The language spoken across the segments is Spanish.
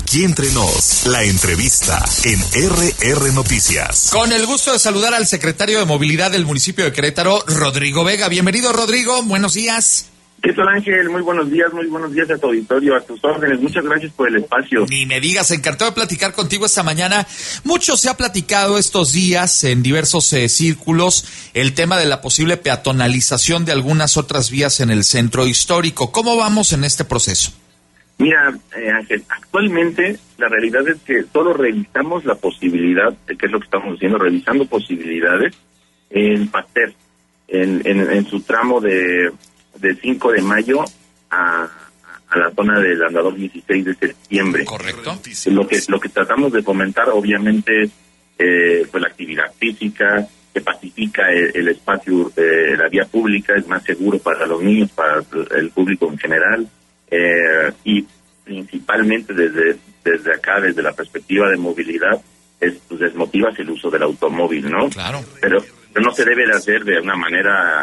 Aquí entre nos, la entrevista en RR Noticias. Con el gusto de saludar al secretario de Movilidad del municipio de Querétaro, Rodrigo Vega. Bienvenido, Rodrigo. Buenos días. ¿Qué tal, Ángel? Muy buenos días a tu auditorio, a tus órdenes. Muchas gracias por el espacio. Ni me digas, encantado de platicar contigo esta mañana. Mucho se ha platicado estos días en diversos círculos el tema de la posible peatonalización de algunas otras vías en el centro histórico. ¿Cómo vamos en este proceso? Mira, Ángel, actualmente la realidad es que solo revisamos la posibilidad, que es lo que estamos haciendo, revisando posibilidades en Pasteur, en su tramo de 5 de mayo a la zona del andador 16 de septiembre. Correcto. Lo que tratamos de fomentar, obviamente, es pues la actividad física, que pacifica el espacio, la vía pública, es más seguro para los niños, para el público en general, y principalmente desde acá, desde la perspectiva de movilidad, pues desmotivas el uso del automóvil, ¿no? Claro. Pero no se debe de hacer de una manera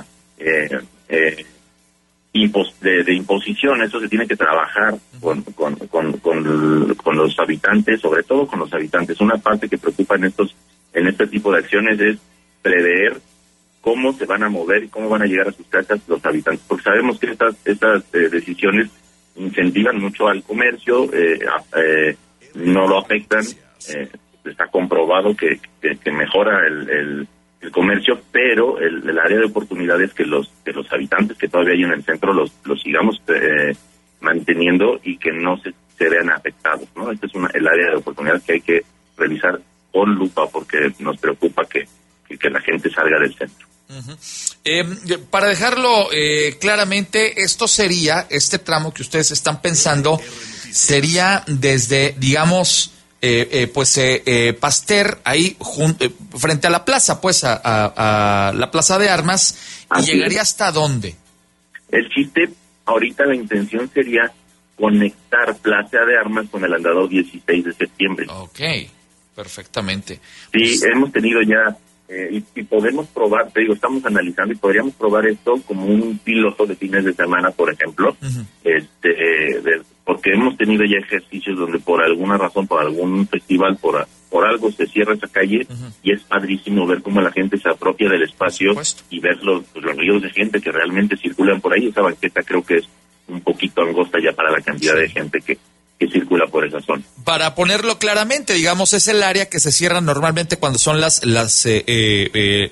de imposición. Eso se tiene que trabajar con los habitantes, sobre todo con los habitantes. Una parte que preocupa en este tipo de acciones es prever cómo se van a mover y cómo van a llegar a sus casas los habitantes, porque sabemos que estas decisiones incentivan mucho al comercio, no lo afectan, está comprobado que mejora el comercio, pero el área de oportunidad es que los habitantes que todavía hay en el centro los sigamos manteniendo y que no se vean afectados, ¿no? Este es el área de oportunidad que hay que revisar con lupa, porque nos preocupa que la gente salga del centro. Uh-huh. Para dejarlo claramente, este tramo que ustedes están pensando sería desde, digamos, Pasteur, ahí frente a la plaza, pues a la Plaza de Armas. ¿Y llegaría hasta dónde? El chiste, ahorita la intención sería conectar Plaza de Armas con el andador 16 de septiembre. Ok, perfectamente. Sí, hemos tenido ya, y podemos probar, te digo, estamos analizando y podríamos probar esto como un piloto de fines de semana, por ejemplo, uh-huh. Porque hemos tenido ya ejercicios donde por alguna razón, por algún festival, por algo se cierra esa calle, uh-huh. Y es padrísimo ver cómo la gente se apropia del espacio y ver los ríos de gente que realmente circulan por ahí. Esa banqueta creo que es un poquito angosta ya para la cantidad de gente que circula por esa zona. Para ponerlo claramente, digamos, es el área que se cierra normalmente cuando son el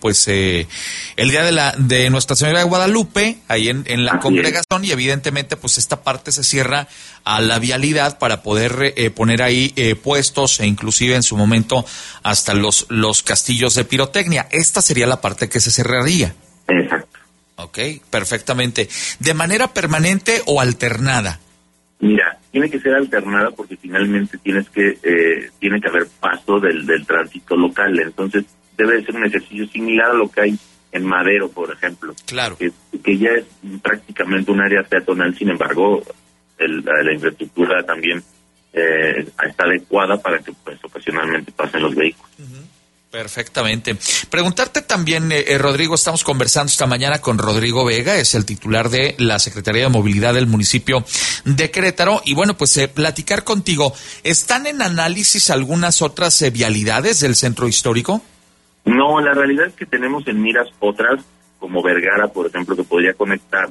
día de Nuestra Señora de Guadalupe, ahí en la congregación, y evidentemente pues esta parte se cierra a la vialidad para poder poner ahí puestos e inclusive en su momento hasta los castillos de pirotecnia. Esta sería la parte que se cerraría. Exacto. Ok, perfectamente. ¿De manera permanente o alternada? Mira, tiene que ser alternada porque finalmente tiene que haber paso del tránsito local. Entonces debe de ser un ejercicio similar a lo que hay en Madero, por ejemplo. Claro. Que ya es prácticamente un área peatonal. Sin embargo, la infraestructura también está adecuada para que pues ocasionalmente pasen los vehículos. Uh-huh. Perfectamente. Preguntarte también, Rodrigo, estamos conversando esta mañana con Rodrigo Vega, es el titular de la Secretaría de Movilidad del municipio de Querétaro, y bueno, pues platicar contigo, ¿están en análisis algunas otras vialidades del centro histórico? No, la realidad es que tenemos en miras otras, como Vergara, por ejemplo, que podría conectar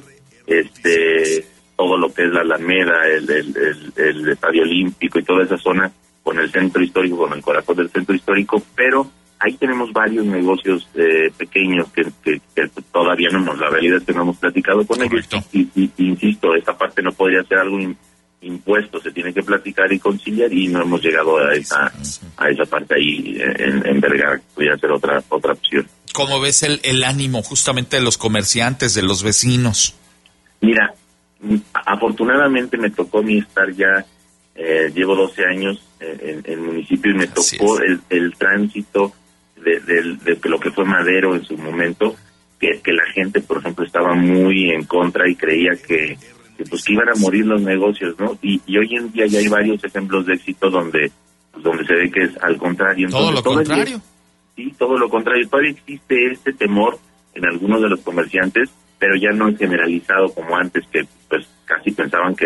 todo lo que es la Alameda, el Estadio Olímpico y toda esa zona con el centro histórico, con el corazón del centro histórico, pero ahí tenemos varios negocios pequeños que todavía la realidad es que no hemos platicado con ellos. Y insisto, esta parte no podría ser algo impuesto, se tiene que platicar y conciliar, y no hemos llegado a esa parte ahí en Vergara, que podría ser otra opción. ¿Cómo ves el ánimo justamente de los comerciantes, de los vecinos? Mira, afortunadamente me tocó a mí estar ya, llevo 12 años en el municipio, y me tocó el tránsito de lo que fue Madero en su momento, que la gente, por ejemplo, estaba muy en contra y creía que iban a morir los negocios, ¿no? Y hoy en día ya hay varios ejemplos de éxito donde se ve que es al contrario. Entonces, todo lo contrario. Todavía existe este temor en algunos de los comerciantes, pero ya no es generalizado como antes, que pues casi pensaban que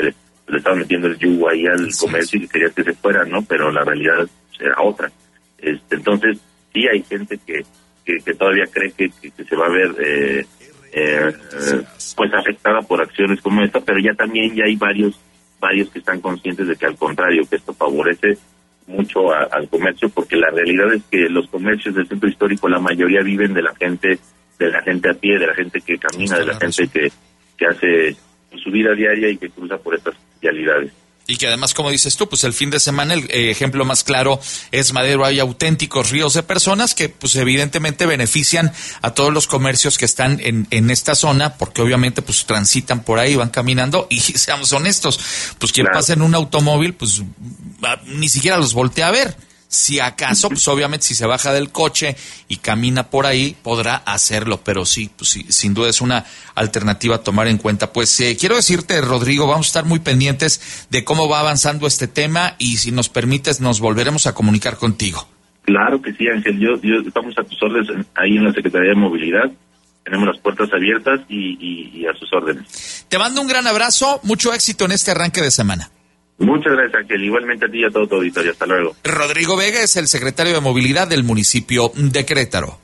le estaban metiendo el yugo ahí al comercio y querías que se fuera, ¿no? Pero la realidad era otra. Entonces, sí hay gente que todavía cree que se va a ver pues afectada por acciones como esta, pero ya hay varios que están conscientes de que al contrario, que esto favorece mucho al comercio, porque la realidad es que los comercios del centro histórico, la mayoría viven de la gente a pie, de la gente que camina, de la gente que hace su vida diaria y que cruza por estas realidades. Y que además, como dices tú, pues el fin de semana el ejemplo más claro es Madero. Hay auténticos ríos de personas que pues evidentemente benefician a todos los comercios que están en esta zona, porque obviamente pues transitan por ahí, van caminando y seamos honestos, pues quien pasa en un automóvil pues ni siquiera los voltea a ver. Si acaso, pues obviamente si se baja del coche y camina por ahí, podrá hacerlo, pero sí, pues sí, sin duda es una alternativa a tomar en cuenta. Pues quiero decirte, Rodrigo, vamos a estar muy pendientes de cómo va avanzando este tema y si nos permites nos volveremos a comunicar contigo. Claro que sí, Ángel, yo estamos a tus órdenes ahí en la Secretaría de Movilidad, tenemos las puertas abiertas y a sus órdenes. Te mando un gran abrazo, mucho éxito en este arranque de semana. Muchas gracias, Ángel. Igualmente a ti y a todo tu auditorio. Hasta luego. Rodrigo Vega es el secretario de Movilidad del municipio de Querétaro.